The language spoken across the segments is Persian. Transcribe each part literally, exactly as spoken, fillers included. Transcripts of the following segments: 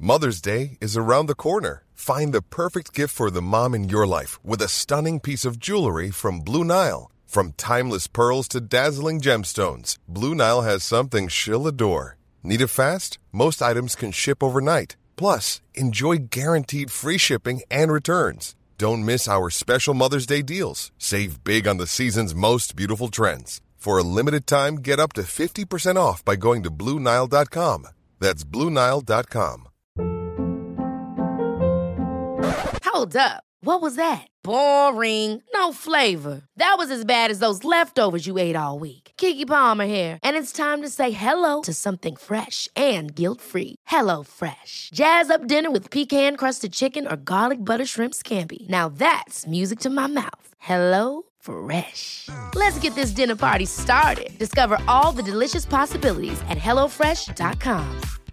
Mother's Day is around the corner. Find the perfect gift for the mom in your life with a stunning piece of jewelry from Blue Nile. From timeless pearls to dazzling gemstones, Blue Nile has something she'll adore. Need it fast? Most items can ship overnight. Plus, enjoy guaranteed free shipping and returns. Don't miss our special Mother's Day deals. Save big on the season's most beautiful trends. For a limited time, get up to fifty percent off by going to Blue Nile dot com. That's Blue Nile dot com. Hold up. What was that? Boring. No flavor. That was as bad as those leftovers you ate all week. Keke Palmer here, and it's time to say hello to something fresh and guilt-free. Hello Fresh. Jazz up dinner with pecan-crusted chicken or garlic butter shrimp scampi. Now that's music to my mouth. Hello Fresh. Let's get this dinner party started. Discover all the delicious possibilities at hello fresh dot com.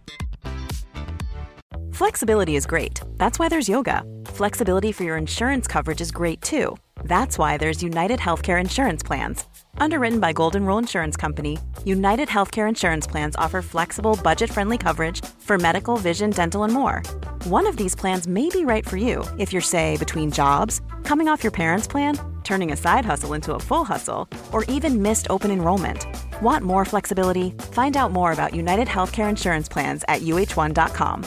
Flexibility is great. That's why there's yoga. Flexibility for your insurance coverage is great too. That's why there's United Healthcare Insurance Plans. Underwritten by Golden Rule Insurance Company, United Healthcare Insurance Plans offer flexible, budget-friendly coverage for medical, vision, dental, and more. One of these plans may be right for you if you're, say, between jobs, coming off your parents' plan, turning a side hustle into a full hustle, or even missed open enrollment. Want more flexibility? Find out more about United Healthcare Insurance Plans at u h one dot com.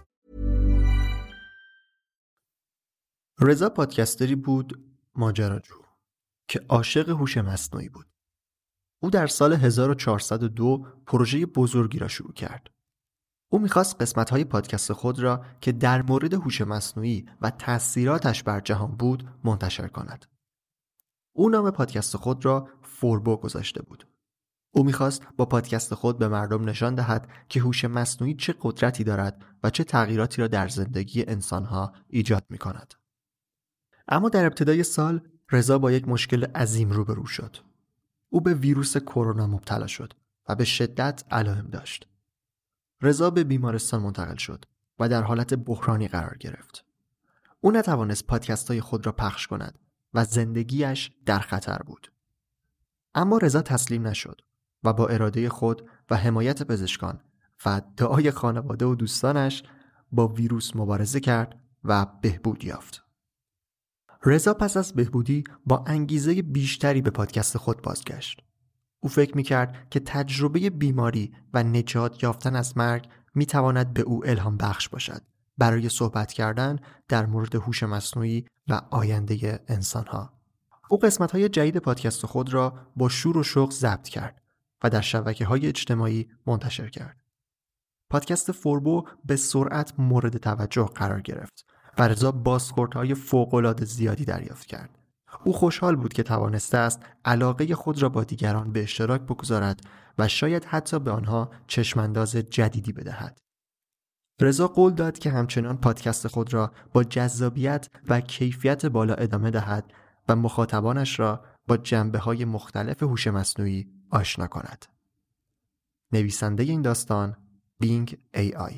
رضا پادکستری بود ماجراجو که عاشق هوش مصنوعی بود. او در سال هزار و چهارصد و دو پروژه بزرگی را شروع کرد. او می‌خواست قسمت‌های پادکست خود را که در مورد هوش مصنوعی و تأثیراتش بر جهان بود منتشر کند. او نام پادکست خود را فوربو گذاشته بود. او می‌خواست با پادکست خود به مردم نشان دهد که هوش مصنوعی چه قدرتی دارد و چه تغییراتی را در زندگی انسان‌ها ایجاد می‌کند. اما در ابتدای سال رضا با یک مشکل عظیم روبرو شد. او به ویروس کرونا مبتلا شد و به شدت علائم داشت. رضا به بیمارستان منتقل شد و در حالت بحرانی قرار گرفت. او نتوانست پادکست‌های خود را پخش کند و زندگیش در خطر بود. اما رضا تسلیم نشد و با اراده خود و حمایت پزشکان و دعای خانواده و دوستانش با ویروس مبارزه کرد و بهبود یافت. رضا پس از بهبودی با انگیزه بیشتری به پادکست خود بازگشت. او فکر می‌کرد که تجربه بیماری و نجات یافتن از مرگ می‌تواند به او الهام بخش باشد برای صحبت کردن در مورد هوش مصنوعی و آینده انسان‌ها. او قسمت‌های جدید پادکست خود را با شور و شوق ضبط کرد و در شبکه‌های اجتماعی منتشر کرد. پادکست فوربو به سرعت مورد توجه قرار گرفت و رضا بازخوردهای فوق‌العاده زیادی دریافت کرد. او خوشحال بود که توانسته است علاقه خود را با دیگران به اشتراک بگذارد و شاید حتی به آنها چشمانداز جدیدی بدهد. رضا قول داد که همچنان پادکست خود را با جذابیت و کیفیت بالا ادامه دهد و مخاطبانش را با جنبه‌های مختلف هوش مصنوعی آشنا کند. نویسنده این داستان بینگ ای آی.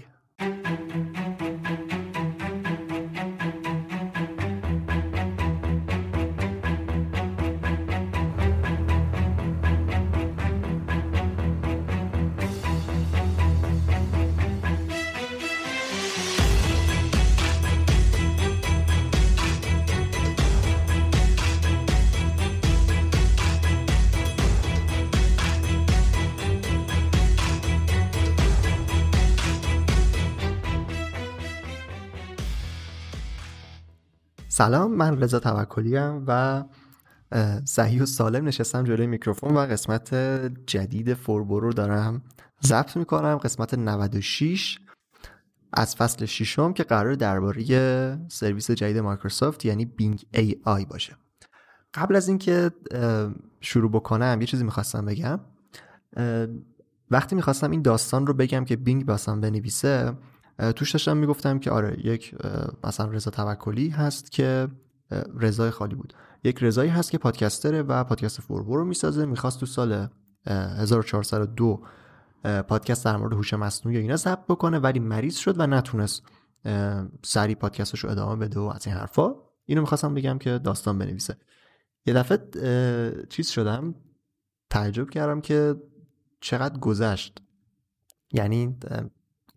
سلام، من رضا توکلی ام و صحیح و سالم نشستم جلوی میکروفون و قسمت جدید فوربو رو دارم ضبط میکنم. قسمت نود و شش از فصل ششم که قرار درباره سرویس جدید مایکروسافت یعنی بینگ ای آی باشه. قبل از اینکه شروع بکنم یه چیزی میخواستم بگم. وقتی میخواستم این داستان رو بگم که بینگ باسم بنویسه، توش داشتم میگفتم که آره یک مثلا رضا توکلی هست که رضای خالی بود، یک رضایی هست که پادکستره و پادکست فوربو رو میسازه. میخواست تو سال هزار و چهارصد و دو پادکست در مورد هوش مصنوعی اینا ضبط بکنه ولی مریض شد و نتونست سری پادکستش رو ادامه بده و از این حرفا. اینو میخواستم بگم که داستان بنویسه. یه دفعه چیز شدم، تعجب کردم که چقدر گذشت. یعنی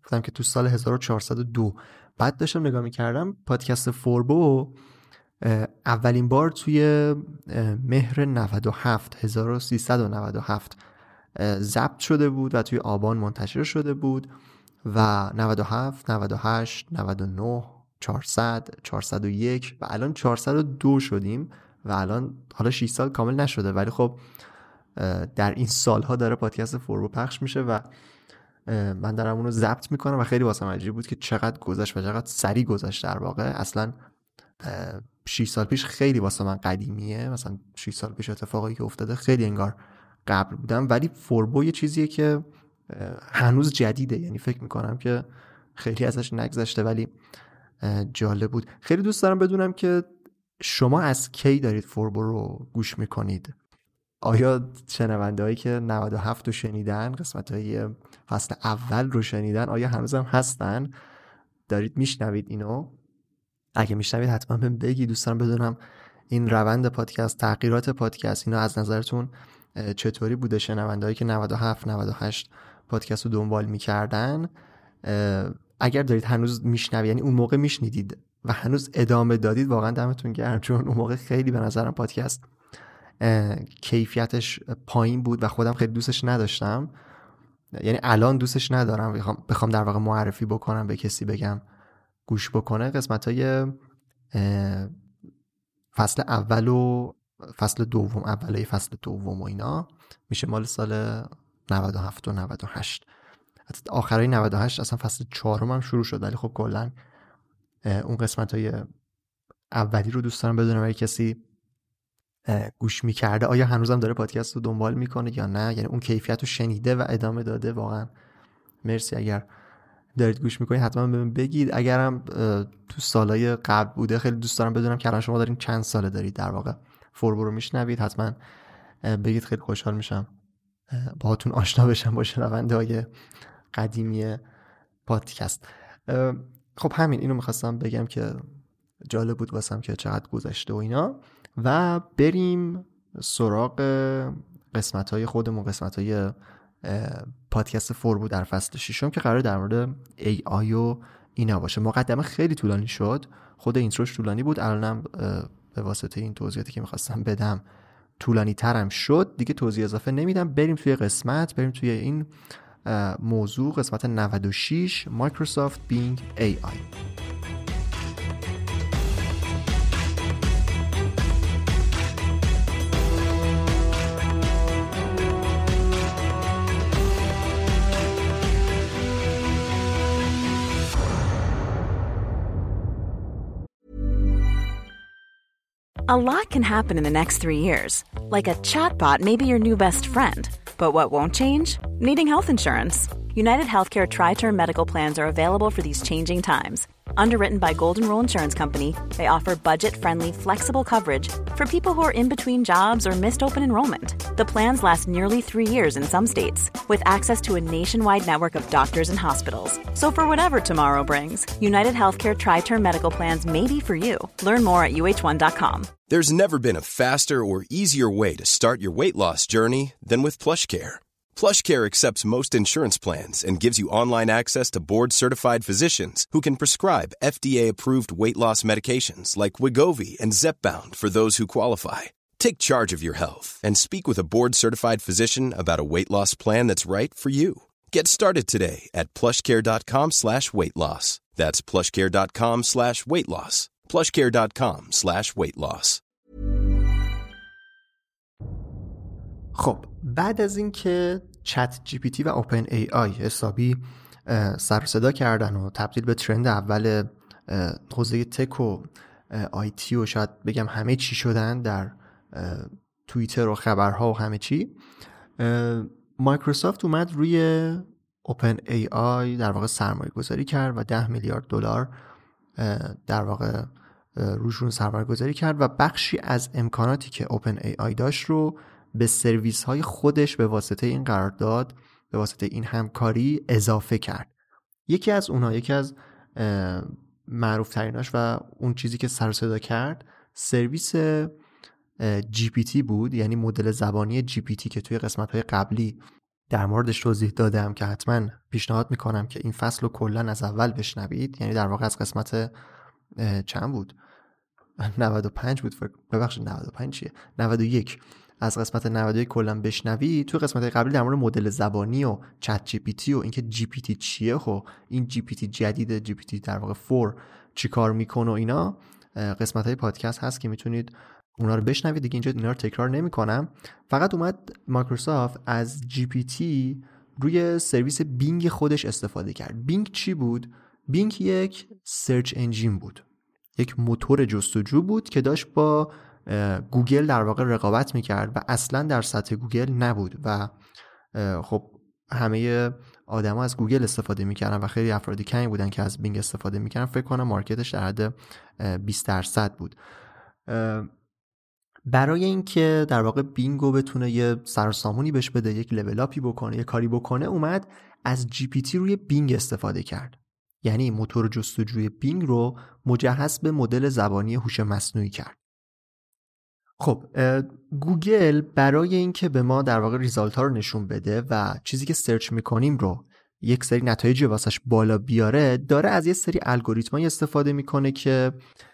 گفتم که تو سال هزار و چهارصد و دو. بعد داشتم نگاه میکردم پادکست فوربو اولین بار توی مهر نود و هفت هزار و سیصد و نود و هفت ضبط شده بود و توی آبان منتشر شده بود و نود و هفت، نود و هشت، نود و نه، چهارصد، چهارصد و یک و الان چهارصد و دو شدیم و الان حالا شش سال کامل نشده ولی خب در این سالها داره پادکست فوربو پخش میشه و من دارم اونو ضبط میکنم و خیلی واسم عجیب بود که چقدر گذشت و چقدر سریع گذشت. در واقع اصلا شش سال پیش خیلی واسه من قدیمیه، مثلا شش سال پیش اتفاقی که افتاده خیلی انگار قبل بودم، ولی فوربو یه چیزیه که هنوز جدیده، یعنی فکر میکنم که خیلی ازش نگذشته ولی جالب بود. خیلی دوست دارم بدونم که شما از کی دارید فوربو رو گوش میکنید؟ آیا شنونده هایی که نود و هفت رو شنیدن، قسمت های فصل اول رو شنیدن، آیا هنوز هم هستن؟ دارید میشنوید اینو؟ اگه میشنوید حتما بهم بگید، دوست دارم بدونم این روند پادکست، تغییرات پادکست، اینا از نظرتون چطوری بوده؟ شنونده هایی که نود و هفت نود و هشت پادکست رو دنبال میکردن، اگر دارید هنوز میشنوید، یعنی اون موقع میشنیدید و هنوز ادامه دادید، واقعا دمتون گرم، چون اون موقع خیلی به نظرم پادکست کیفیتش پایین بود و خودم خیلی دوستش نداشتم. یعنی الان دوستش ندارم، بخوام بخوام در واقع معرفی بکنم به کسی بگم گوش بکنه. قسمت‌های فصل اول و فصل دوم، اولای فصل دوم و اینا میشه مال سال نود و هفت و نود و هشت. حتی آخرای نود و هشت اصلا فصل چهارم هم شروع شد، ولی خب کلا اون قسمت‌های اولی رو دوست دارم بدونم اگه کسی گوش میکرده آیا هنوزم داره پادکست رو دنبال میکنه یا نه، یعنی اون کیفیت رو شنیده و ادامه داده. واقعا مرسی. اگر دارید گوش میکنید حتما بهم بگید. اگرم تو سالهای قبل بوده خیلی دوست دارم بدونم که الان شما دارین چند ساله دارید در واقع فوربو رو میشنوید، حتما بگید، خیلی خوشحال میشم باهاتون آشنا بشم با شنونده‌های قدیمی پادکست. خب همین، اینو میخواستم بگم که جالب بود واسم که چقدر گذشته و اینا، و بریم سراغ قسمت‌های خودمون، قسمت‌های پادکست فوربو در فصل ششم که قرار در مورد ای آی و اینا باشه. مقدمه خیلی طولانی شد، خود اینتروش طولانی بود، الانم به واسطه این توضیحاتی که می‌خواستم بدم طولانی ترم شد، دیگه توضیح اضافه نمیدم. بریم توی قسمت، بریم توی این موضوع، قسمت نود و شش، مایکروسافت بینگ ای آی. A lot can happen in the next three years. Like a chatbot may be your new best friend. But what won't change? Needing health insurance. United Healthcare Tri-Term Medical Plans are available for these changing times. Underwritten by Golden Rule Insurance Company, they offer budget-friendly, flexible coverage for people who are in between jobs or missed open enrollment. The plans last nearly three years in some states, with access to a nationwide network of doctors and hospitals. So for whatever tomorrow brings, United Healthcare Tri-Term Medical Plans may be for you. Learn more at U H one dot com. There's never been a faster or easier way to start your weight loss journey than with PlushCare. PlushCare accepts most insurance plans and gives you online access to board-certified physicians who can prescribe F D A-approved weight loss medications like Wegovy and Zepbound for those who qualify. Take charge of your health and speak with a board-certified physician about a weight loss plan that's right for you. Get started today at plushcare.com slash weight loss. That's plushcare.com slash weight loss. plushcare.com slash weight loss. خب بعد از این که چت جی پی تی و اوپن ای آی حسابی سر و صدا کردن و تبدیل به ترند اول حوزه تک و آی تی و شاید بگم همه چی شدن در توییتر و خبرها و همه چی، مایکروسافت اومد روی اوپن ای آی در واقع سرمایه گذاری کرد و ده میلیارد دلار در واقع روشون سرمایه گذاری کرد و بخشی از امکاناتی که اوپن ای آی داشت رو به سرویس های خودش به واسطه این قرارداد، به واسطه این همکاری اضافه کرد. یکی از اونها، یکی از معروف تریناش و اون چیزی که سر و صدا کرد سرویس جی پی تی بود، یعنی مدل زبانی جی پی تی که توی قسمت های قبلی در موردش توضیح دادم که حتما پیشنهاد میکنم که این فصل رو کلا از اول بشنوید، یعنی در واقع از قسمت چند بود؟ نود و پنج بود فکر ببخشید نود و پنج چیه؟ نود و یک از قسمت نود و یک کلا بشنوید. تو قسمت قبلی در مورد مدل زبانی و چت جی پی تی و اینکه جی پی تی چیه و این جی پی تی جدید جی پی تی در واقع چهار چیکار میکنه و اینا قسمت های پادکست هست که میتونید اونا رو بشنوید. دیگه اینجا اینا رو تکرار نمی‌کنم. فقط اومد مایکروسافت از جی پی تی روی سرویس بینگ خودش استفاده کرد. بینگ چی بود؟ بینگ یک سرچ انجین بود، یک موتور جستجو بود که داشت با گوگل در واقع رقابت میکرد و اصلا در سطح گوگل نبود و خب همه آدما از گوگل استفاده میکردن و خیلی افرادی کمی بودن که از بینگ استفاده میکردن. فکر کنم مارکتش در حد بیست درصد بود. برای اینکه در واقع بینگو بتونه یه سرسامونی بهش بده، یک لول اپی بکنه، یه کاری بکنه، اومد از جی پی تی روی بینگ استفاده کرد. یعنی موتور جستجوی بینگ رو مجهز به مدل زبانی هوش مصنوعی کرد. خب گوگل برای اینکه به ما در واقع ریزالت ها رو نشون بده و چیزی که سرچ میکنیم رو یک سری نتایجی واسش بالا بیاره، داره از یه سری الگوریتمایی استفاده میکنه که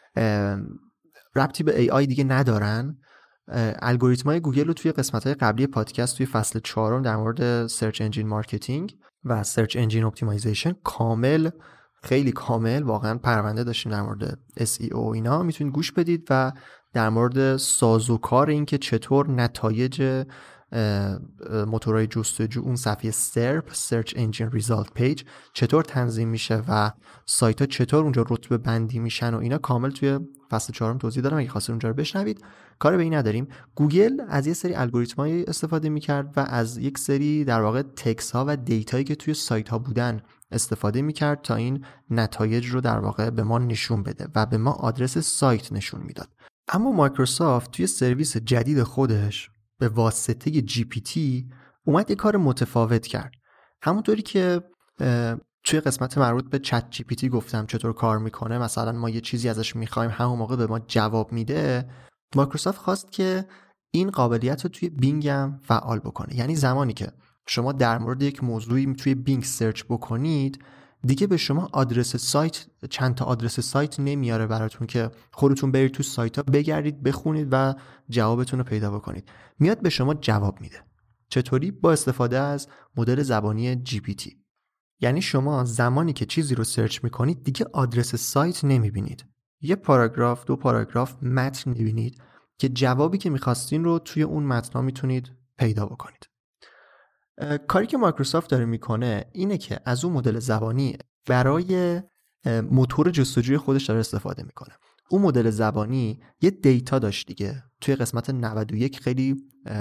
ربطی به ای آی دیگه ندارن. الگوریتمای گوگل رو توی قسمت‌های قبلی پادکست توی فصل چهارم در مورد سرچ انجین مارکتینگ و سرچ انجین اپتیمایزیشن کامل، خیلی کامل واقعا پرونده داشتیم در مورد اس ای او اینا، میتونید گوش بدید و در مورد سازوکار این که چطور نتایج موتورهای جستجو اون صفحه سرپ Search Engine Result Page چطور تنظیم میشه و سایت ها چطور اونجا رتبه بندی میشن و اینا کامل توی فصل چهارم توضیح دادم. اگه خواستید اونجا رو بشنوید. کار به این نداریم. گوگل از یه سری الگوریتمایی استفاده میکرد و از یک سری در واقع تکس ها و دیتایی که توی سایت ها بودن استفاده میکرد تا این نتایج رو در واقع به ما نشون بده و به ما آدرس سایت نشون میداد. اما مایکروسافت توی سرویس جدید خودش به واسطه جی پی تی اومد یه کار متفاوت کرد. همونطوری که توی قسمت مربوط به چت جی پی تی گفتم چطور کار میکنه، مثلا ما یه چیزی ازش میخوایم همون موقع به ما جواب میده، مایکروسافت خواست که این قابلیت رو توی بینگ هم فعال بکنه. یعنی زمانی که شما در مورد یک موضوعی توی بینگ سرچ بکنید، دیگه به شما آدرس سایت، چند تا آدرس سایت نمیاره براتون که خودتون برید تو سایت ها بگردید بخونید و جوابتون رو پیدا بکنید. میاد به شما جواب میده. چطوری؟ با استفاده از مدل زبانی جی پی تی. یعنی شما زمانی که چیزی رو سرچ میکنید دیگه آدرس سایت نمیبینید، یه پاراگراف دو پاراگراف متن میبینید که جوابی که میخواستین رو توی اون متن میتونید پیدا بکنید. کاری که مایکروسافت داره میکنه اینه که از اون مدل زبانی برای موتور جستجوی خودش داره استفاده میکنه. اون مدل زبانی یه دیتا داشت دیگه. توی قسمت نود و یک خیلی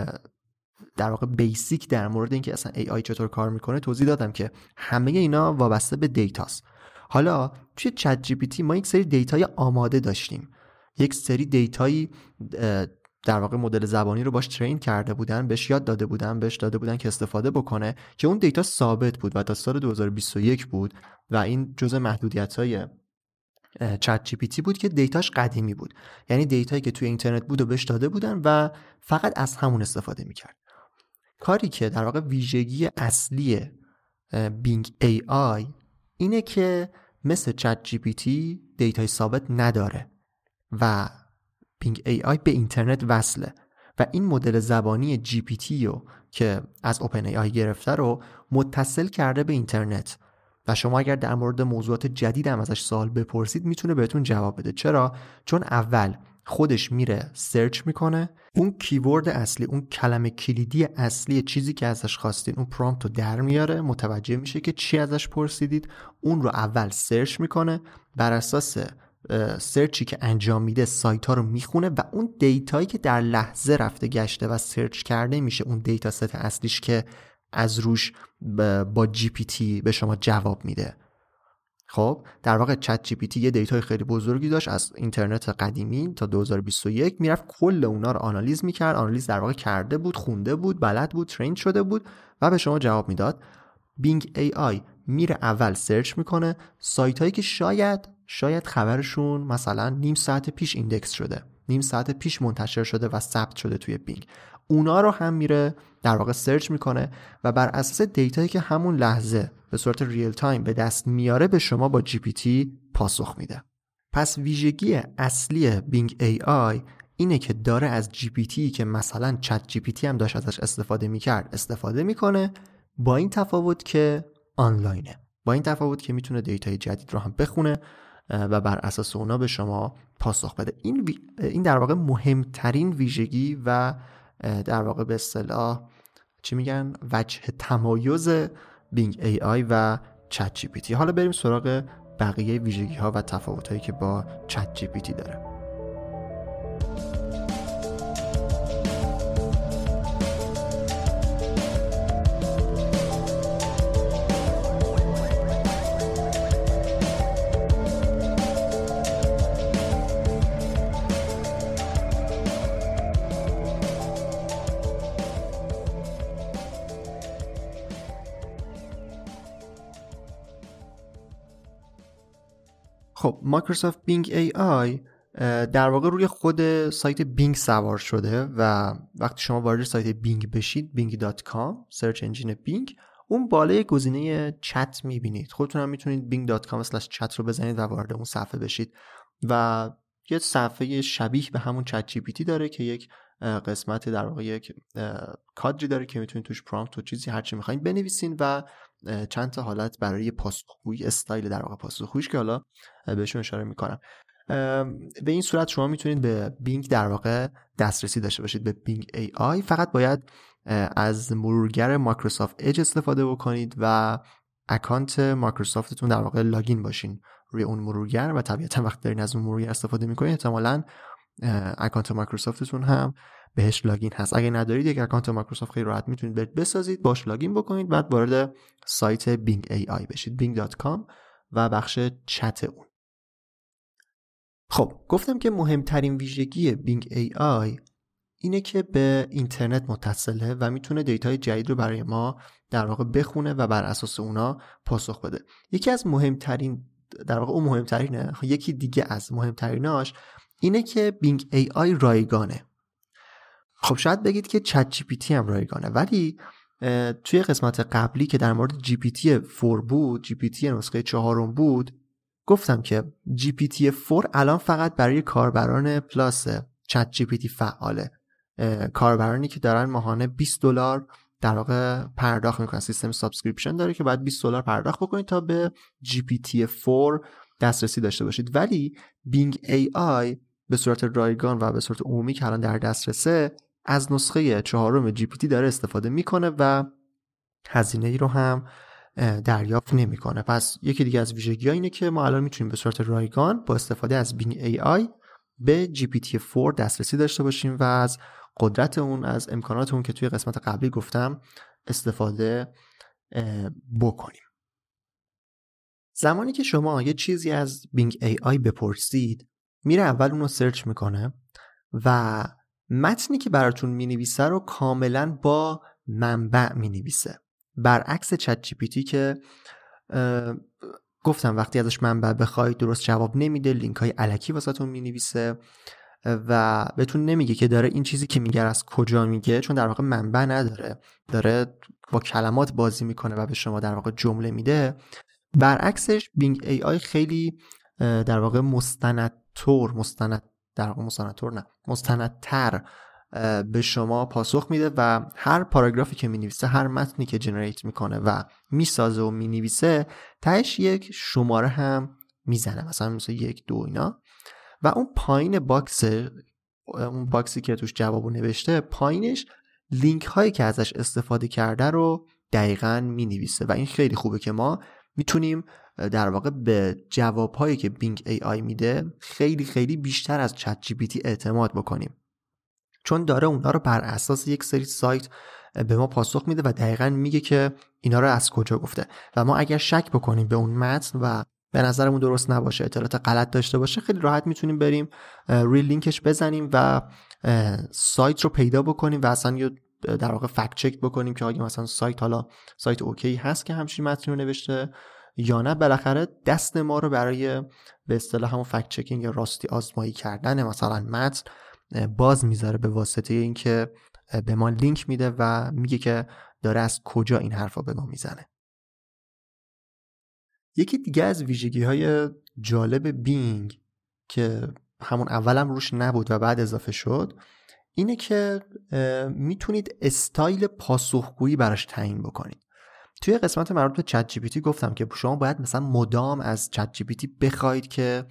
در واقع بیسیک در مورد اینکه اصلا ای آی چطور کار میکنه توضیح دادم که همه اینا وابسته به دیتاست. حالا توی چت جی پی تی ما یک سری دیتای آماده داشتیم، یک سری دیتایی در واقع مدل زبانی رو باش ترین کرده بودن، بهش یاد داده بودن، بهش داده بودن که استفاده بکنه، که اون دیتا ثابت بود و تا سال دو هزار و بیست و یک بود و این جزء محدودیت‌های چت جی پی تی بود که دیتاش قدیمی بود. یعنی دیتایی که توی اینترنت بود و بهش داده بودن و فقط از همون استفاده می‌کرد. کاری که در واقع ویژگی اصلی بینگ ای آی اینه که مثل چت جی پی تی دیتای ثابت نداره و بینگ ای آی به اینترنت وصله و این مدل زبانی جی پی تی رو که از اوپن ای آی گرفته رو متصل کرده به اینترنت و شما اگر در مورد موضوعات جدید هم ازش سوال بپرسید میتونه بهتون جواب بده. چرا؟ چون اول خودش میره سرچ میکنه، اون کیورد اصلی، اون کلمه کلیدی اصلی چیزی که ازش خواستین، اون پرامپت رو در میاره، متوجه میشه که چی ازش پرسیدید، اون رو اول سرچ میکنه، بر اساس سرچی که انجام میده سایت ها رو میخونه و اون دیتایی که در لحظه رفته گشته و سرچ کرده میشه اون دیتا ست اصلیش که از روش با جی پی تی به شما جواب میده. خب در واقع چت جی پی تی یه دیتای خیلی بزرگی داشت از اینترنت قدیمی تا دو هزار و بیست و یک، میرفت کل اونا رو آنالیز میکرد، آنالیز در واقع کرده بود، خونده بود، بلد بود، ترین شده بود و به شما جواب میداد. بینگ ای آی میره اول سرچ میکنه سایت هایی که شاید شاید خبرشون مثلا نیم ساعت پیش ایندکس شده نیم ساعت پیش منتشر شده و ثبت شده توی بینگ. اونا رو هم میره در واقع سرچ میکنه و بر اساس دیتایی که همون لحظه به صورت ریل تایم به دست میاره به شما با جی پی تی پاسخ میده. پس ویژگی اصلی بینگ ای آی اینه که داره از جی پی تی که مثلا چت جی پی تی هم داشت ازش استفاده میکرد استفاده میکنه، با این تفاوت که آنلاینه، با این تفاوت که میتونه دیتای جدید رو هم بخونه و بر اساس اونا به شما پاسخ بده. این وی... این در واقع مهمترین ویژگی و در واقع به اصطلاح چی میگن وجه تمایز بینگ ای آی و چت جی پی تی. حالا بریم سراغ بقیه ویژگی ها و تفاوت هایی که با چت جی پی تی داره. خب مایکروسافت بینگ ای آی در واقع روی خود سایت بینگ سوار شده و وقتی شما وارد سایت بینگ بشید بینگ دات کام سرچ انجین بینگ، اون بالای گزینه چت میبینید. خودتون هم میتونید بینگ دات کام اسلش چت رو بزنید و وارد اون صفحه بشید و یه صفحه شبیه به همون چت جی پی تی داره که یک قسمت در واقع یک کادری داره که میتونید توش پرامپت و چیزی هر چی میخواین بنویسین و چند تا حالت برای پاسخگویی استایل در واقع پاسخگوییش که حالا بهشون اشاره میکنم. به این صورت شما میتونید به بینگ در واقع دسترسی داشته باشید، به بینگ ای آی. فقط باید از مرورگر مایکروسافت اج استفاده بکنید و اکانت مایکروسافتتون در واقع لاگین باشین روی اون مرورگر و طبیعتا وقتی دارین از اون مرورگر استفاده میکنید احتمالاً اکانت مایکروسافتتون هم بهش لاگین هست. اگه ندارید یک اکانت مایکروسافت خیلی راحت میتونید برید بسازید، باش لاگین بکنید، بعد وارد سایت بینگ ای آی بشید، بینگ دات کام و بخش چت اون. خب گفتم که مهمترین ویژگی بینگ ای آی اینه که به اینترنت متصله و میتونه دیتای جدید رو برای ما در واقع بخونه و بر اساس اونا پاسخ بده. یکی از مهمترین در واقع اون مهمترینه، یکی دیگه از مهمتریناش اینه که بینگ ای آی رایگانه. خب شاید بگید که چت جی پی تی هم رایگانه، ولی توی قسمت قبلی که در مورد جی پی تی فور بود، جی پی تی نسخه چهارم بود، گفتم که جی پی تی فور الان فقط برای کاربران پلاس چت جی پی تی فعاله. کاربرانی که دارن ماهانه بیست دلار در واقع پرداخت میکنن، سیستم سابسکریپشن داره که باید بیست دلار پرداخت بکنید تا به جی پی تی فور دسترسی داشته باشید. ولی بینگ ای آی به صورت رایگان و به صورت عمومی که الان در دسترسه از نسخه چهارم جی پی تی داره استفاده میکنه و هزینه ای رو هم دریافت نمیکنه. پس یکی دیگه از ویژگی‌ها اینه که ما الان میتونیم به صورت رایگان با استفاده از بینگ ای آی به جی پی تی فور دسترسی داشته باشیم و از قدرت اون، از امکانات اون که توی قسمت قبلی گفتم استفاده بکنیم. زمانی که شما یه چیزی از بینگ ای آی بپرسید، میره اول اون رو سرچ میکنه و متنی که براتون مینویسه رو کاملا با منبع مینویسه، برعکس چت جی پی تی که گفتم وقتی ازش منبع بخواید درست جواب نمیده، لینک های الکی واسهتون مینویسه و بهتون نمیگه که داره این چیزی که میگه از کجا میگه، چون در واقع منبع نداره، داره با کلمات بازی میکنه و به شما در واقع جمله میده. برعکسش بینگ ای آی خیلی در واقع مستندتر مستند در واقع مستندتر نه مستندتر به شما پاسخ میده و هر پاراگرافی که مینویسه، هر متنی که جنریت میکنه و میسازه و مینویسه، تهش یک شماره هم میزنه، مثلا مثل یک دو اینا، و اون پایین باکس، اون باکسی که توش جوابو نوشته، پایینش لینک هایی که ازش استفاده کرده رو دقیقاً مینویسه و این خیلی خوبه که ما میتونیم در واقع به جوابهایی که بینگ ای آی میده خیلی خیلی بیشتر از چت جی پی تی اعتماد بکنیم، چون داره اونا رو بر اساس یک سری سایت به ما پاسخ میده و دقیقاً میگه که اینا رو از کجا گفته و ما اگر شک بکنیم به اون متن و به نظرمون درست نباشه، اطلاعات غلط داشته باشه، خیلی راحت میتونیم بریم روی لینکش بزنیم و سایت رو پیدا بکنیم و اصلا یه در واقع فکت چک بکنیم که آیا مثلا سایت حالا سایت اوکی هست که همچین متنی رو نوشته یا نه بالاخره دست ما رو برای به اصطلاح همون فکت چکینگ یا راستی آزمایی کردن مثلا متن باز میذاره به واسطه اینکه به ما لینک میده و میگه که داره از کجا این حرفا به ما میزنه. یکی دیگه از ویژگی‌های جالب بینگ که همون اولم روش نبود و بعد اضافه شد اینه که میتونید استایل پاسخگویی براش تعیین بکنید. توی قسمت مربوط به چت جی پی تی گفتم که شما باید مثلا مدام از چت جی پی تی بخواید که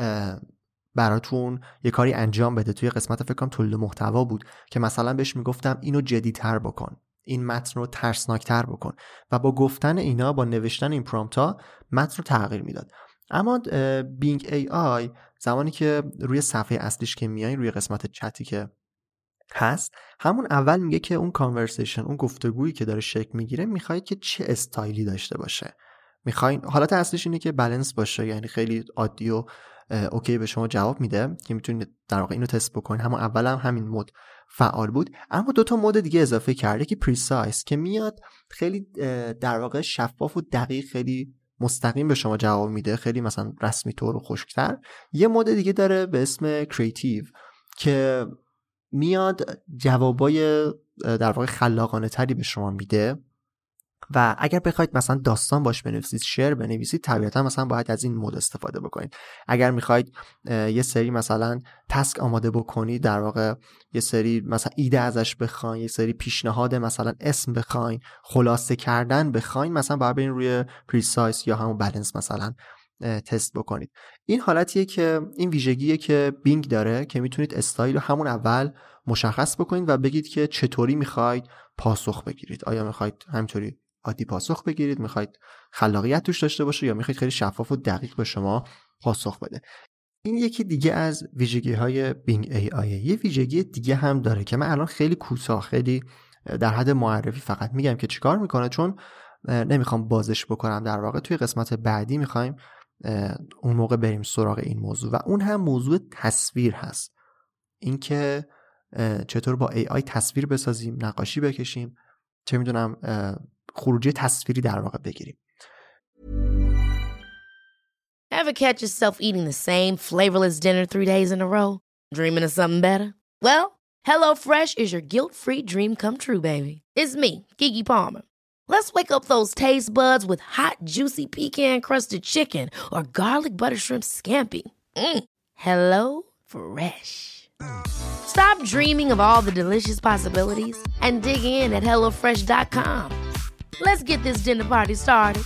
براتون یه کاری انجام بده. توی قسمت فکر کنم تولید محتوا بود که مثلا بهش میگفتم اینو جدی‌تر بکن، این متن رو ترسناکتر بکن و با گفتن اینا، با نوشتن این پرامپت‌ها متن رو تغییر میداد. اما بینگ ای آی زمانی که روی صفحه اصلیش که میایین روی قسمت چتی که هست، همون اول میگه که اون کانورسیشن، اون گفتگویی که داره شکل میگیره میخواید که چه استایلی داشته باشه. میخواین حالت اصلیش اینه که بالانس باشه، یعنی خیلی عادی و اوکی به شما جواب میده که میتونید در واقع اینو تست بکنید. همون اول هم همین مود فعال بود، اما دو تا مود دیگه اضافه کرده که پریسایز که میاد خیلی در واقع شفاف و دقیق، خیلی مستقیم به شما جواب میده، خیلی مثلا رسمی طور و خشک‌تر. یه مود دیگه داره به اسم کریتیو که میاد جوابای در واقع خلاقانه تری به شما میده و اگر بخواید مثلا داستان باش بنویسید، شعر بنویسید، طبیعتا مثلا باید از این مود استفاده بکنید. اگر میخواید یه سری مثلا تسک آماده بکنید، در واقع یه سری مثلا ایده ازش بخواید، یه سری پیشنهاد مثلا اسم بخواید، خلاصه کردن بخواید، مثلا باید برین روی پریسایز یا همون بالانس مثلا تست بکنید. این حالتیه که این ویژگیه که بینگ داره که میتونید استایل رو همون اول مشخص بکنید و بگید که چطوری میخواید پاسخ بگیرید. آیا میخواید همینطوری عادی پاسخ بگیرید، میخواید خلاقیت توش داشته باشه، یا میخواید خیلی شفاف و دقیق به شما پاسخ بده. این یکی دیگه از ویژگی‌های بینگ ای آی. یه ویژگی دیگه هم داره که من الان خیلی کوتاه، خیلی در حد معرفی فقط میگم که چیکار میکنه، چون نمیخوام بازش بکنم. در واقع توی قسمت بعدی میخوایم اون موقع بریم سراغ این موضوع و اون هم موضوع تصویر هست. اینکه چطور با ای آی تصویر بسازیم، نقاشی بکشیم، چه میدونم خروجی تصویری در واقع بگیریم. Ever catch yourself eating the same flavorless dinner three days in a row? Dreaming of something better? Well, HelloFresh is your guilt-free dream come true, baby. It's me, Keke Palmer. Let's wake up those taste buds with hot, juicy pecan-crusted chicken or garlic butter shrimp scampi. Mm. Hello Fresh. Stop dreaming of all the delicious possibilities and dig in at hello fresh dot com. Let's get this dinner party started.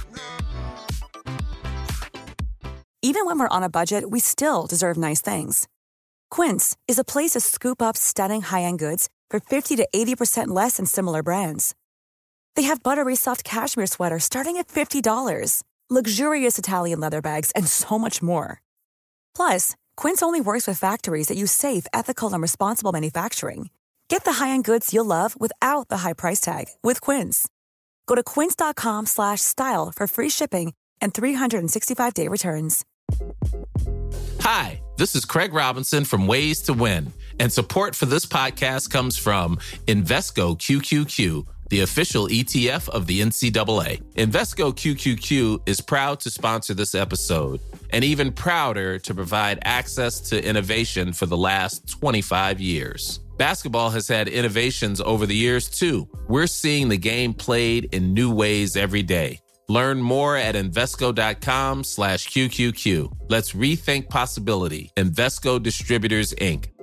Even when we're on a budget, we still deserve nice things. Quince is a place to scoop up stunning high-end goods for fifty to eighty percent less than similar brands. They have buttery soft cashmere sweaters starting at fifty dollars, luxurious Italian leather bags, and so much more. Plus, Quince only works with factories that use safe, ethical, and responsible manufacturing. Get the high-end goods you'll love without the high price tag with Quince. Go to quince dot com slash style for free shipping and three sixty-five day returns. Hi, this is Craig Robinson from Ways to Win, and support for this podcast comes from Invesco Q Q Q, the official E T F of the N C double A. Invesco Q Q Q is proud to sponsor this episode, and even prouder to provide access to innovation for the last twenty-five years. Basketball has had innovations over the years, too. We're seeing the game played in new ways every day. Learn more at Invesco dot com slash Q Q Q. Let's rethink possibility. Invesco Distributors, Incorporated.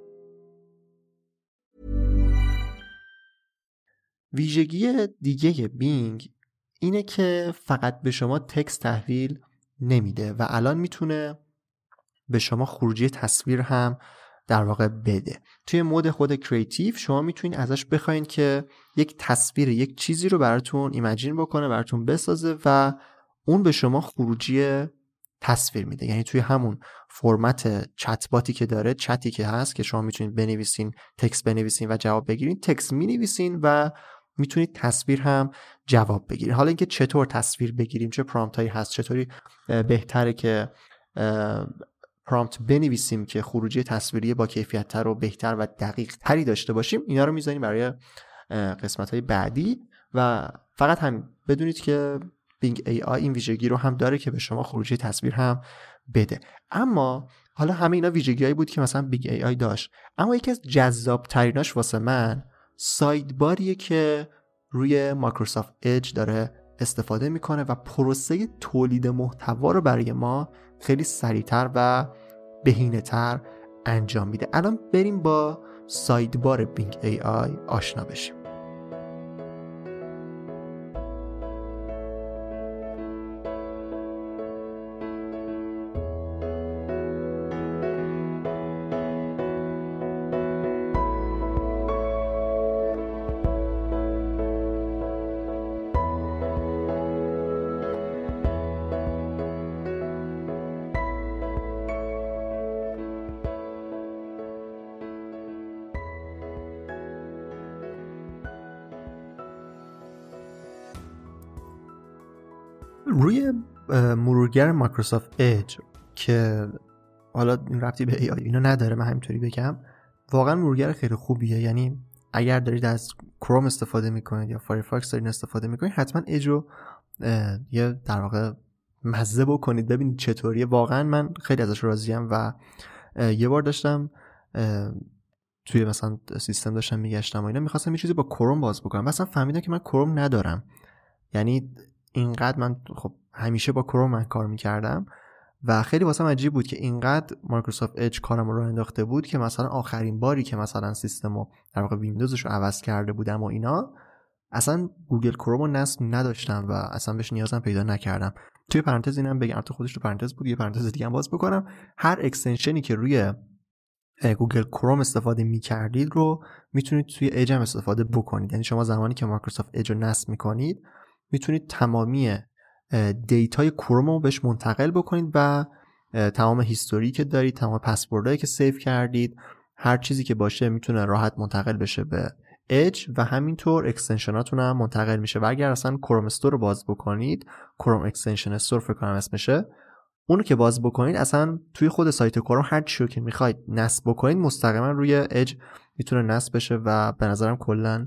ویژگی دیگه بینگ اینه که فقط به شما تکست تحویل نمیده و الان میتونه به شما خروجی تصویر هم در واقع بده. توی مود خود کریتیو شما میتونید ازش بخواید که یک تصویر، یک چیزی رو براتون ایمیجین بکنه، براتون بسازه و اون به شما خروجی تصویر میده. یعنی توی همون فرمت چت باتی که داره، چتی که هست که شما میتونید بنویسین، تکست بنویسین و جواب بگیرین، تکست مینویسین و میتونید تصویر هم جواب بگیرید. حالا اینکه چطور تصویر بگیریم، چه پرامپت هایی هست، چطوری بهتره که پرامپت بنویسیم که خروجی تصویری با کیفیت تر و بهتر و دقیق تری داشته باشیم، اینا رو میذاریم برای قسمت های بعدی. و فقط هم بدونید که بینگ ای آی این ویژگی رو هم داره که به شما خروجی تصویر هم بده. اما حالا همه اینا ویژگی‌هایی بود که مثلا بینگ ای آی داشت، اما یکی از جذاب تریناش واسه من سایدباریه که روی مایکروسافت اج داره استفاده میکنه و پروسه تولید محتوا رو برای ما خیلی سریعتر و بهینه‌تر انجام میده. الان بریم با سایدبار بینگ ای آی آشنا بشیم. روی مرورگر مایکروسافت اج که حالا این ربطی به ای آی اینو نداره، من همینطوری بگم، واقعا مرورگر خیلی خوبیه. یعنی اگر دارید از کروم استفاده میکنید یا فایرفاکس دارید استفاده میکنید، حتما اج رو یه در واقع مزه بکنید ببینید چطوریه. واقعا من خیلی ازش راضیم و یه بار داشتم توی مثلا سیستم داشتم میگشتم و اینا میخواستم یه چیزی با کروم باز بکنم، مثلا فهمیدم که من کروم ندارم. یعنی اینقدر من خب همیشه با کروم من کار میکردم و خیلی واسم عجیب بود که اینقدر مایکروسافت اج کارم رو انداخته بود که مثلا آخرین باری که مثلا سیستمو در واقع ویندوزش رو عوض کرده بودم و اینا، اصلا گوگل کروم رو نصب نداشتم و اصلا بهش نیازم پیدا نکردم. توی پرانتز اینم بگم، تو خودش تو پرانتز بود، یه پرانتز دیگه هم باز بکنم، هر اکستنشنی که روی گوگل کروم استفاده میکردید رو میتونید توی اج هم استفاده بکنید. یعنی شما زمانی که مایکروسافت اج رو نصب میکنید میتونید تمامی دیتای کروم رو بهش منتقل بکنید و تمام هیستوری که دارید، تمام پسوردهایی که سیو کردید، هر چیزی که باشه میتونه راحت منتقل بشه به اج و همینطور اکستنشناتون هم منتقل میشه. و اگر اصلا کروم استور رو باز بکنید، کروم اکستنشن استور فکر کنم اسمشه، اونو که باز بکنید اصلا توی خود سایت کروم هر چی رو که میخواید نصب بکنید مستقیما روی اج میتونه نصب بشه و به نظرم کلا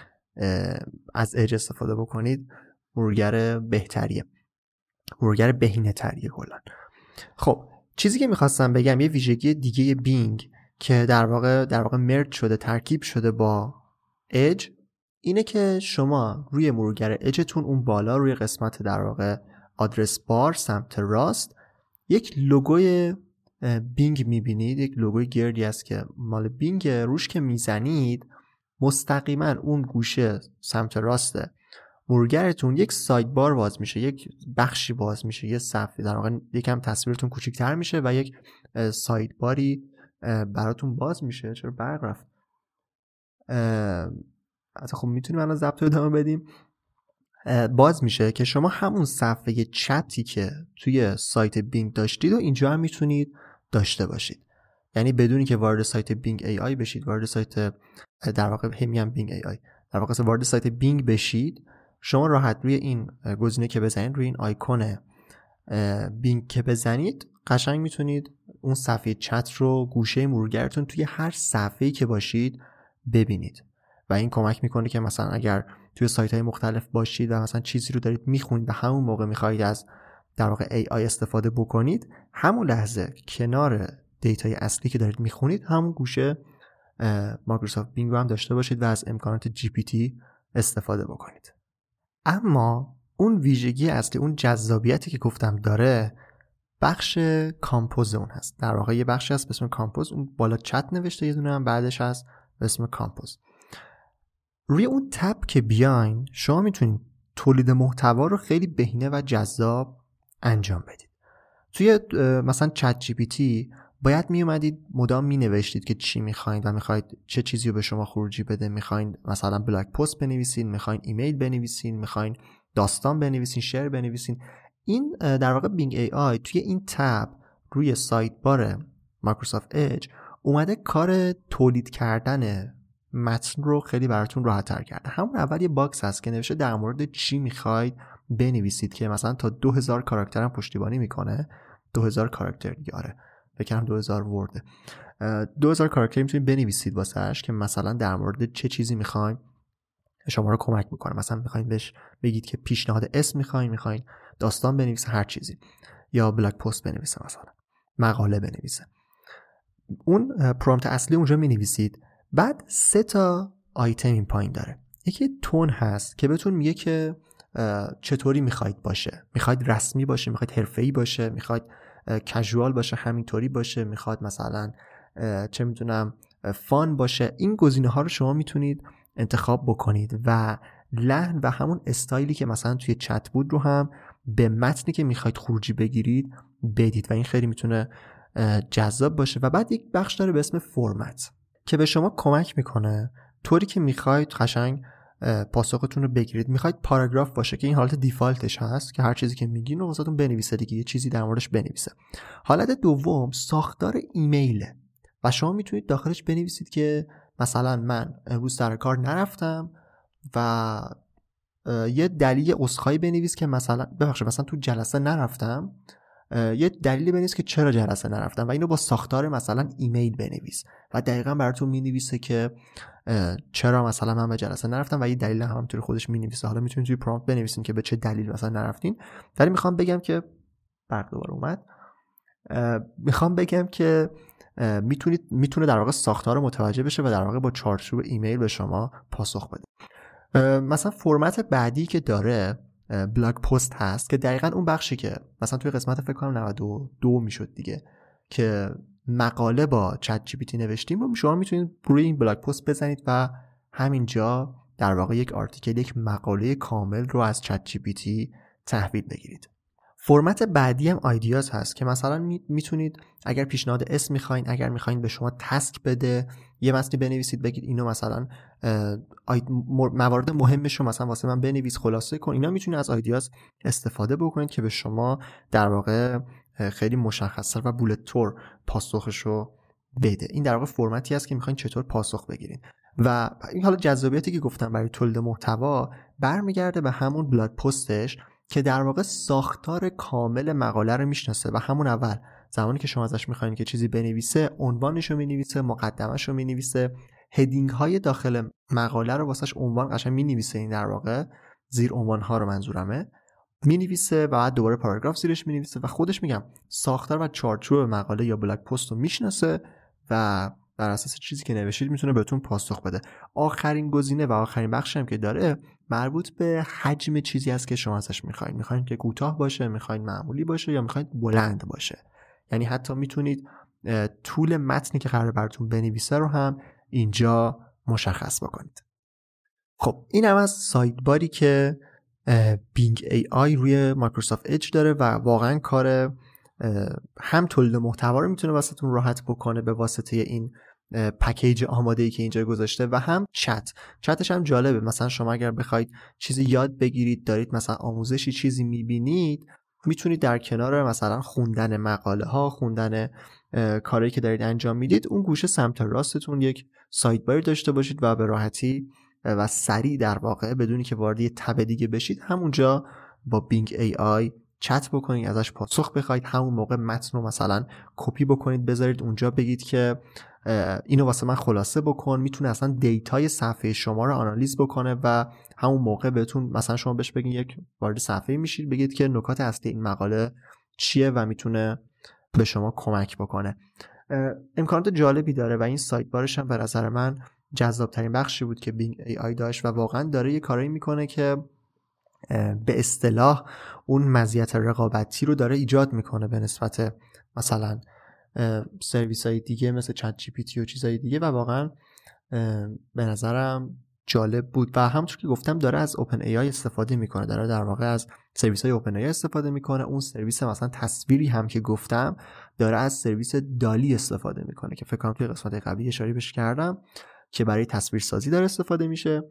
از اج استفاده بکنید مرورگر بهتریه، مرورگر بهینه تریه کلا. خب چیزی که میخواستم بگم، یه ویژگی دیگه بینگ که در واقع در واقع مرج شده، ترکیب شده با اج، اینه که شما روی مرورگر اجتون اون بالا روی قسمت در واقع آدرس بار سمت راست یک لوگوی بینگ میبینید، یک لوگوی گردی است که مال بینگ، روش که میزنید مستقیما اون گوشه سمت راست مرورگرتون یک ساید بار باز میشه، یک بخشی باز میشه، یه صفحه در واقع یکم تصویرتون کوچیک‌تر میشه و یک ساید باری براتون باز میشه. چرا برق رفت؟ حتی خب میتونیم الان ضبط رو ادامه بدیم. باز میشه که شما همون صفحه چتی که توی سایت بینگ داشتید و اینجا هم میتونید داشته باشید. یعنی بدونی که وارد سایت بینگ ای آی بشید، وارد سایت در واقع همین بینگ ای آی در واقع وارد سایت بینگ بشید، شما راحت روی این گزینه که بزنید، روی این آیکون بینگ که بزنید، قشنگ میتونید اون صفحه چت رو گوشه مرورگرتون توی هر صفحه‌ای که باشید ببینید و این کمک میکنه که مثلا اگر توی سایت‌های مختلف باشید و مثلا چیزی رو دارید میخونید و همون موقع میخواید از در واقع ای آی استفاده بکنید، همون لحظه کنار دیتای اصلی که دارید میخونید همون گوشه مایکروسافت بینگ رو هم داشته باشید و از امکانات جی پی تی استفاده بکنید. اما اون ویژگی اصلی، اون جذابیتی که گفتم داره، بخش کامپوز اون هست. در واقع یه بخشی هست به اسم کامپوز، اون بالا چت نوشته، یه دونه هم بعدش هست به اسم کامپوز. روی اون تب که بیاین شما میتونید تولید محتوا رو خیلی بهینه و جذاب انجام بدید. توی مثلا چت جی پی تی باید می اومدید مدام می نوشتید که چی میخواید و میخواید چه چیزی رو به شما خروجی بده. میخواید مثلا بلاگ پست بنویسین، میخواید ایمیل بنویسین، میخواید داستان بنویسین، شعر بنویسین. این در واقع بینگ ای آی توی این تب روی سایت بار مایکروسافت اج اومده کار تولید کردن متن رو خیلی براتون راحت تر کرده. همون اول یه باکس هست که نوشته در مورد چی میخواید بنویسید که مثلا تا دو هزار کاراکتر هم پشتیبانی میکنه. دو هزار کاراکتر دیگه، آره بکنم دو هزار ورده. دو هزار کاراکتر میتونید بنویسید واسهش که مثلا در مورد چه چیزی میخوایم شما رو کمک میکنه. مثلا میخواین بهش بگید که پیشنهاد اسم میخواین، میخواین داستان بنویسه، هر چیزی، یا بلاگ پست بنویسه، مثلا مقاله بنویسه. اون پرومپت اصلی اونجا مینویسید. بعد سه تا آیتم این پایین داره. یکی تون هست که بهتون میگه که چطوری میخواید باشه، میخواید رسمی باشه، میخواید حرفه‌ای باشه، میخواید کژوال باشه، همینطوری باشه، میخواد مثلا چه میدونم فان باشه. این گزینه ها رو شما میتونید انتخاب بکنید و لحن و همون استایلی که مثلا توی چت بود رو هم به متنی که میخواید خروجی بگیرید بدید و این خیلی میتونه جذاب باشه. و بعد یک بخش داره به اسم فرمت که به شما کمک میکنه طوری که میخواید قشنگ پاسختون رو بگیرید. میخواید پاراگراف باشه که این حالت دیفالتش هست که هر چیزی که میگین رو واسهتون بنویسه دیگه، یه چیزی در موردش بنویسه. حالت دوم ساختار ایمیله و شما میتونید داخلش بنویسید که مثلا من امروز سر کار نرفتم و یه دلیل عذرخواهی بنویس که مثلا ببخشید مثلا تو جلسه نرفتم، یه دلیلی بنویس که چرا جلسه نرفتم و اینو با ساختار مثلا ایمیل بنویس و دقیقاً براتون مینویسه که چرا مثلا من به جلسه نرفتم و یه دلیل هم همونطوری خودش مینویسه. حالا میتونید توی پرومپت بنویسین که به چه دلیل مثلا نرفتین. ولی میخوام بگم که برق دوباره اومد میخوام بگم که میتونید میتونه در واقع ساختار متوجه بشه و در واقع با چارچوب ایمیل به شما پاسخ بده. مثلا فرمت بعدی که داره بلاگ پست هست که دقیقاً اون بخشی که مثلا توی قسمت فکر کنم نود و دو میشد دیگه که مقاله با چت جی پی تی نوشتیم رو شما میتونید روی این بلاگ پست بزنید و همینجا در واقع یک آرتیکل، یک مقاله کامل رو از چت جی پی تی تحویل بگیرید. فرمت بعدی هم آیدیاز هست که مثلا میتونید اگر پیشنهاد اسم میخواین، اگر میخواین به شما تسک بده، یه متنی بنویسید بگید اینو مثلا موارد مهمش رو مثلا واسه من بنویس، خلاصه کن. اینا میتونید از آیدیاز استفاده بکنید که به شما در واقع خیلی مشخص‌تر و بولت تور پاسخش رو بده. این در واقع فرمتی هست که میخواین چطور پاسخ بگیرید. و این حالا جذابیتی که گفتم برای تولید محتوا برمیگرده به همون بلاگ پستش که در واقع ساختار کامل مقاله رو میشناسه و همون اول زمانی که شما ازش میخواین که چیزی بنویسه، عنوانش رو مینویسه، مقدمش رو مینویسه، هدینگ های داخل مقاله رو واسش عنوان قشنگ مینویسه، این در واقع زیر عنوان ها رو منظورمه مینویسه و بعد دوباره پاراگراف زیرش مینویسه و خودش میگم ساختار و چارچوب مقاله یا بلاگ پست رو میشناسه و بر اساس چیزی که نوشتید میتونه بهتون پاسخ بده. آخرین گزینه و آخرین بخشی هم که داره مربوط به حجم چیزی است که شما ازش میخواین. میخواین که کوتاه باشه، میخواین معمولی باشه یا میخواین بلند باشه. یعنی حتی میتونید طول متنی که قرار براتون بنویسه رو هم اینجا مشخص بکنید. خب این هم از سایدباری که بینگ ای آی روی مایکروسافت اج داره و واقعا کار هم تولید محتوا رو میتونه واسهتون راحت بکنه به واسطه این پکیج آماده‌ای که اینجا گذاشته و هم چت. چتش هم جالبه. مثلا شما اگر بخواید چیزی یاد بگیرید، دارید مثلا آموزشی چیزی میبینید، میتونید در کنار مثلا خوندن مقاله ها، خوندن کاری که دارید انجام میدید، اون گوشه سمت راستتون یک سایدبار داشته باشید و به راحتی و سریع در واقع بدونی که وارد یه تب دیگه بشید همونجا با بینگ ای آی چت بکنید، ازش پاسخ بخواید، همون موقع متن رو مثلا کپی بکنید بذارید اونجا، بگید که اینو واسه من خلاصه بکن. میتونه اصلا دیتای صفحه شما رو آنالیز بکنه و همون موقع بهتون مثلا شما بهش بگید یک وارد صفحه میشید، بگید که نکات اصلی این مقاله چیه و میتونه به شما کمک بکنه. امکانات جالبی داره و این سایت بارش هم به نظر من جذاب ترین بخشی بود که بینگ ای آی داشت و واقعا داره یه کاری میکنه که به اصطلاح اون مزیت رقابتی رو داره ایجاد میکنه به نسبت مثلا سرویس های دیگه مثل چت جی پی تی و چیزهای دیگه و واقعا به نظرم جالب بود. و همونطور که گفتم داره از اوپن ای آی استفاده میکنه، داره در واقع از سرویس های اوپن ای آی استفاده میکنه. اون سرویس مثلا تصویری هم که گفتم داره از سرویس دالی استفاده میکنه که فکر کنم توی قسمت قبلی اشاره بهش کردم که برای تصویرسازی داره استفاده میشه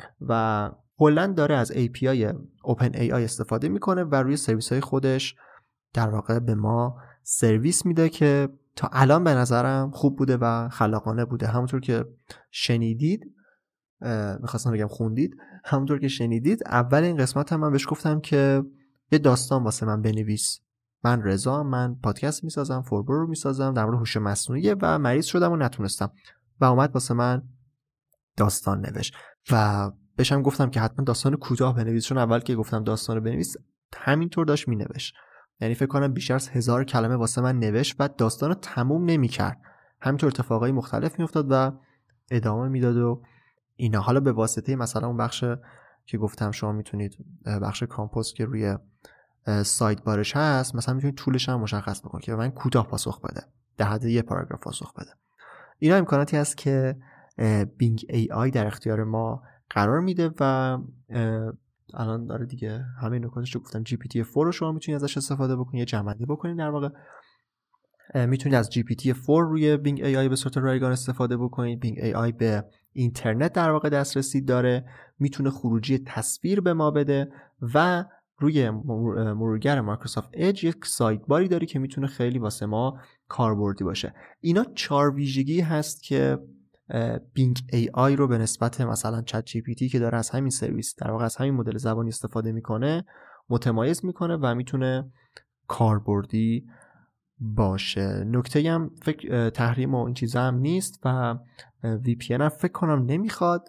و کلاً داره از ای پی آی اوپن ای آی استفاده میکنه و روی سرویس های خودش در واقع به ما سرویس میده که تا الان به نظرم خوب بوده و خلاقانه بوده. همونطور که شنیدید، میخواستم بگم خوندید، همونطور که شنیدید اول این قسمت هم من بهش گفتم که یه داستان واسه من بنویس. من رضا، من پادکست میسازم، فوربرو میسازم در مورد هوش مصنوعی و مریض شدم و نتونستم و اومد واسه من داستان نوشت و بهشم گفتم که حتما داستان کوتاه بنویس، چون اول که گفتم داستان رو بنویس همینطور داشت مینوشت، یعنی فکر کنم بیشتر از هزار کلمه واسه من نوشت و داستان رو تموم نمی‌کرد، همینطور اتفاقای مختلف میافتاد و ادامه میداد و اینا. حالا به واسطه مثلا اون بخش که گفتم شما میتونید بخش کامپوز که روی سایت بارش هست مثلا میتونید طولش هم مشخص بکنید که من کوتاه پاسخ بده، در حد یه پاراگراف پاسخ بده. اینا امکاناتی هست که بینگ ای آی در اختیار ما قرار میده و الان داره دیگه همه نکاتش رو گفتم. جی پی تی فور رو شما میتونید ازش استفاده بکنید، یه جمع‌بندی بکنید در واقع. میتونید از جی پی تی فور روی بینگ ای آی به صورت رایگان استفاده بکنید. بینگ ای آی به اینترنت در واقع دسترسی داره، میتونه خروجی تصویر به ما بده و روی مرورگر مایکروسافت اج یک سایت باری داره که میتونه خیلی واسه ما کاربردی باشه. اینا چهار ویژگی هست که بینگ ای آی رو به نسبت مثلا چت جی پی تی که داره از همین سرویس در واقع از همین مدل زبانی استفاده میکنه متمایز میکنه و میتونه کاربردی باشه. نکته هم فکر تحریم و این چیزا هم نیست و وی پی ان هم فکر کنم نمیخواد.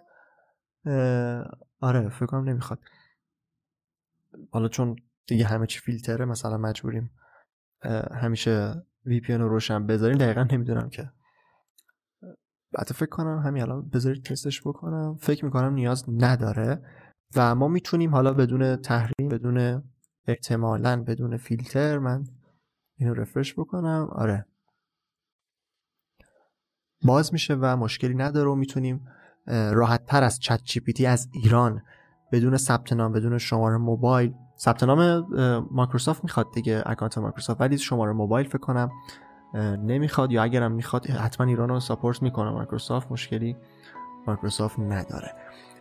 آره فکر کنم نمیخواد، حالا چون دیگه همه چی فیلتره مثلا مجبوریم همیشه وی پی ان رو روشن بذاریم. دقیقا نمیدونم که بعد فکر کنم همین الان بذارید تستش بکنم، فکر میکنم نیاز نداره و ما میتونیم حالا بدون تحریم، بدون احتمالاً بدون فیلتر، من اینو رفرش بکنم، آره باز میشه و مشکلی نداره و میتونیم راحت تر از چت جی پی تی از ایران بدون ثبت نام، بدون شماره موبایل، ثبت نام مایکروسافت میخواد دیگه، اکانت مایکروسافت، ولی شماره موبایل فکر کنم نمیخواد، یا اگرم میخواد حتما ایران رو ساپورت میکنه مایکروسافت، مشکلی مایکروسافت نداره.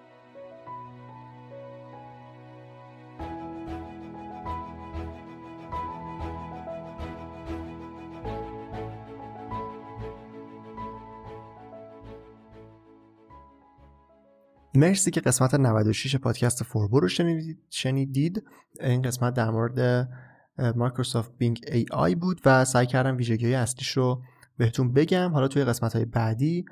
مرسی که قسمت نود و شش پادکست فوربو رو شنیدید. شنیدید. این قسمت در مورد مایکروسافت بینگ ای آی بود و سعی کردم ویژگی‌های اصلیش رو بهتون بگم. حالا توی قسمت‌های بعدی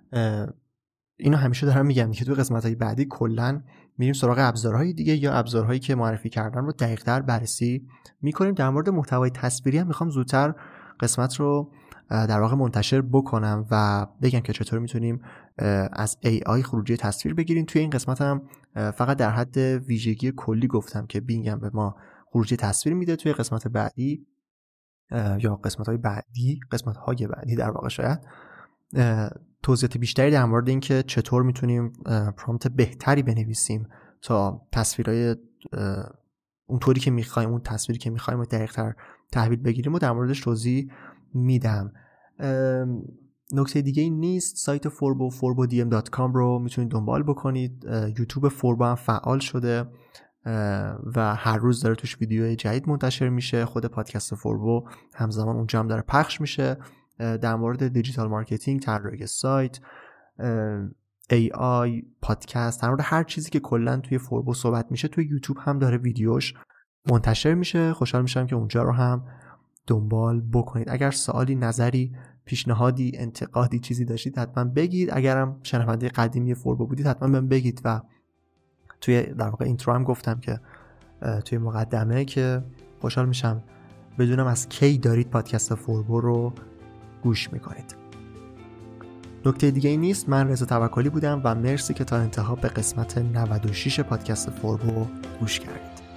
اینو همیشه دارم میگم که توی قسمت‌های بعدی کلاً میریم سراغ ابزارهای دیگه یا ابزارهایی که معرفی کردم رو دقیق‌تر بررسی می‌کنیم. در مورد محتوای تصویری هم می‌خوام زودتر قسمت رو در واقع منتشر بکنم و بگم که چطور میتونیم از ای آی خروجی تصویر بگیریم. توی این قسمت هم فقط در حد ویژگی کلی گفتم که بینگ هم به ما خروجی تصویر میده. توی قسمت بعدی یا قسمت های بعدی قسمت های بعدی در واقع شاید توضیحات بیشتری در مورد این که چطور میتونیم پرامپت بهتری بنویسیم تا تصویرهای اون طوری که میخوایم، اون تصویری که میخوایم رو دقیق‌تر تحویل بگیریم و در موردش توضیح میدم. نکته دیگه این نیست، سایت فوربو فوربو دی ام دات کام رو میتونید دنبال بکنید. یوتیوب فوربو هم فعال شده و هر روز داره توش ویدیو جدید منتشر میشه. خود پادکست فوربو همزمان اونجا هم داره پخش میشه در مورد دیجیتال مارکتینگ، طراحی سایت، ای آی، پادکست، در مورد هر چیزی که کلا توی فوربو صحبت میشه توی یوتیوب هم داره ویدیوش منتشر میشه. خوشحال میشم که اونجا رو هم دنبال بکنید. اگر سوالی، نظری، پیشنهادی، انتقادی، چیزی داشتید حتما بگید. اگرم شنونده قدیمی فوربو بودید حتما بهم بگید و توی در واقع اینترو هم گفتم که توی مقدمه که خوشحال میشم بدونم از کی دارید پادکست فوربو رو گوش میکنید. نکته دیگه ای نیست. من رضا توکلی بودم و مرسی که تا انتها به قسمت نود و شش پادکست فوربو گوش کردید.